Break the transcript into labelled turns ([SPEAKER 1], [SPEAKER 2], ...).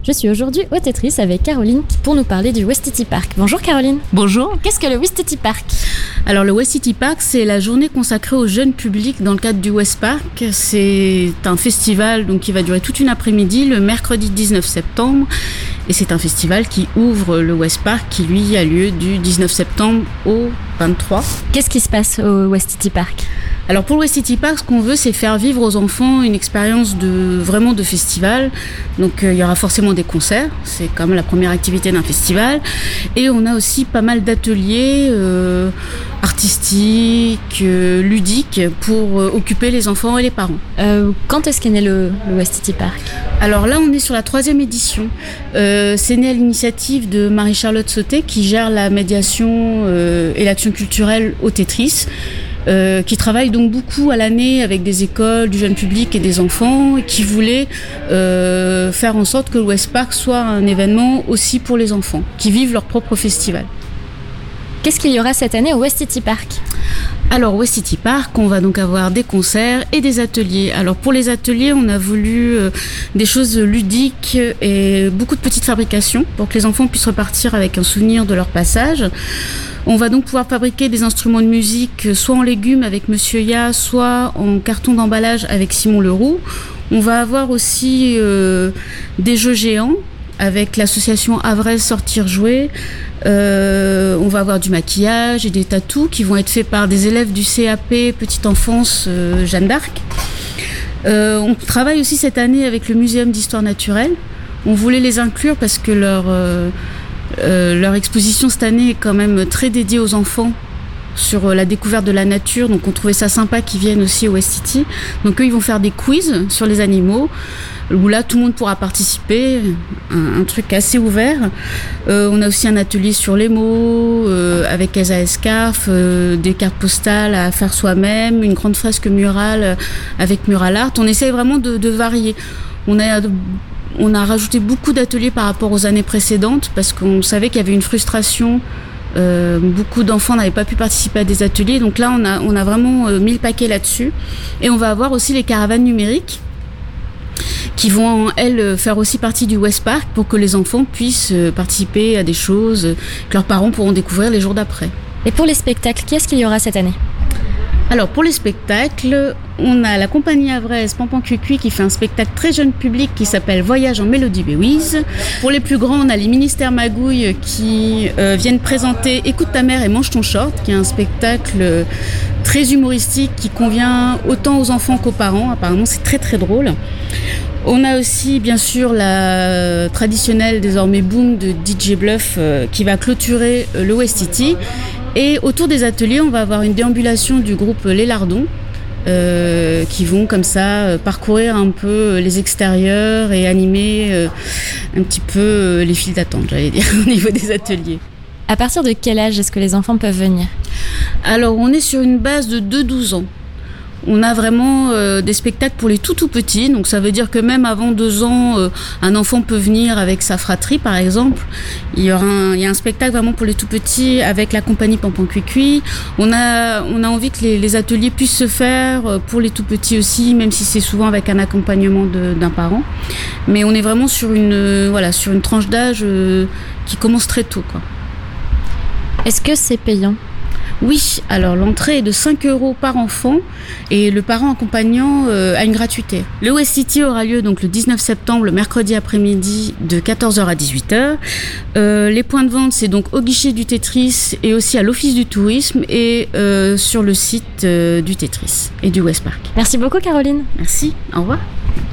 [SPEAKER 1] Je suis aujourd'hui au Tetris avec Caroline pour nous parler du Ouestiti Park. Bonjour Caroline.
[SPEAKER 2] Bonjour.
[SPEAKER 1] Qu'est-ce que le Ouestiti Park ?
[SPEAKER 2] Alors le Ouestiti Park, c'est la journée consacrée au jeune public dans le cadre du Ouest Park. C'est un festival qui va durer toute une après-midi le mercredi 19 septembre. Et c'est un festival qui ouvre le Ouest Park qui lui a lieu du 19 septembre au 23.
[SPEAKER 1] Qu'est-ce qui se passe au Ouestiti Park ?
[SPEAKER 2] Alors pour le Ouestiti Park, ce qu'on veut, c'est faire vivre aux enfants une expérience de festival. Donc il y aura forcément des concerts, c'est quand même la première activité d'un festival. Et on a aussi pas mal d'ateliers artistiques, ludiques pour occuper les enfants et les parents.
[SPEAKER 1] Quand est-ce qu'est né le Ouestiti Park ?
[SPEAKER 2] Alors là, on est sur la 3e édition. C'est né à l'initiative de Marie-Charlotte Sauté qui gère la médiation et l'action culturelle au Tetris. Qui travaille donc beaucoup à l'année avec des écoles, du jeune public et des enfants, et qui voulait faire en sorte que le Ouest Park soit un événement aussi pour les enfants, qui vivent leur propre festival.
[SPEAKER 1] Qu'est-ce qu'il y aura cette année au Ouestiti Park ?
[SPEAKER 2] Alors, au Ouestiti Park, on va donc avoir des concerts et des ateliers. Alors, pour les ateliers, on a voulu des choses ludiques et beaucoup de petites fabrications pour que les enfants puissent repartir avec un souvenir de leur passage. On va donc pouvoir fabriquer des instruments de musique soit en légumes avec Monsieur Ya, soit en carton d'emballage avec Simon Leroux. On va avoir aussi des jeux géants avec l'association Havraise Sortir Jouer. On va avoir du maquillage et des tatous qui vont être faits par des élèves du CAP Petite Enfance Jeanne d'Arc. On travaille aussi cette année avec le Muséum d'Histoire Naturelle. On voulait les inclure parce que leur exposition cette année est quand même très dédiée aux enfants sur la découverte de la nature, donc on trouvait ça sympa qu'ils viennent aussi au Ouestiti. Donc eux, ils vont faire des quiz sur les animaux, où là tout le monde pourra participer, un truc assez ouvert. On a aussi un atelier sur les mots, avec Esa Escarf, des cartes postales à faire soi-même, une grande fresque murale avec Mural Art. On essaye vraiment de varier. On a rajouté beaucoup d'ateliers par rapport aux années précédentes parce qu'on savait qu'il y avait une frustration. Beaucoup d'enfants n'avaient pas pu participer à des ateliers. Donc là, on a vraiment mis le paquet là-dessus. Et on va avoir aussi les caravanes numériques qui vont, elles, faire aussi partie du Ouest Park pour que les enfants puissent participer à des choses que leurs parents pourront découvrir les jours d'après.
[SPEAKER 1] Et pour les spectacles, qu'est-ce qu'il y aura cette année ?
[SPEAKER 2] Alors pour les spectacles, on a la compagnie havraise Pampan Cuicui qui fait un spectacle très jeune public qui s'appelle Voyage en Mélodie Béouise. Pour les plus grands, on a les Ministères Magouilles qui viennent présenter Écoute ta mère et mange ton short, qui est un spectacle très humoristique qui convient autant aux enfants qu'aux parents. Apparemment, c'est très très drôle. On a aussi bien sûr la traditionnelle désormais boom de DJ Bluff qui va clôturer le Ouestiti. Et autour des ateliers, on va avoir une déambulation du groupe Les Lardons qui vont comme ça parcourir un peu les extérieurs et animer un petit peu les files d'attente, j'allais dire, au niveau des ateliers.
[SPEAKER 1] À partir de quel âge est-ce que les enfants peuvent venir ?
[SPEAKER 2] Alors, on est sur une base de 2-12 ans. On a vraiment des spectacles pour les tout petits, donc ça veut dire que même avant 2 ans, un enfant peut venir avec sa fratrie par exemple. Il y a un spectacle vraiment pour les tout petits avec la compagnie Pampan Cuicui. On a envie que les ateliers puissent se faire pour les tout petits aussi, même si c'est souvent avec un accompagnement d'un parent. Mais on est vraiment sur une tranche d'âge qui commence très tôt, quoi.
[SPEAKER 1] Est-ce que c'est payant ?
[SPEAKER 2] Oui, alors l'entrée est de 5 € par enfant et le parent accompagnant a une gratuité. Le Ouestiti aura lieu donc le 19 septembre, le mercredi après-midi de 14h à 18h. Les points de vente, c'est donc au guichet du Tetris et aussi à l'Office du tourisme et sur le site du Tetris et du Ouest Park.
[SPEAKER 1] Merci beaucoup Caroline.
[SPEAKER 2] Merci, au revoir.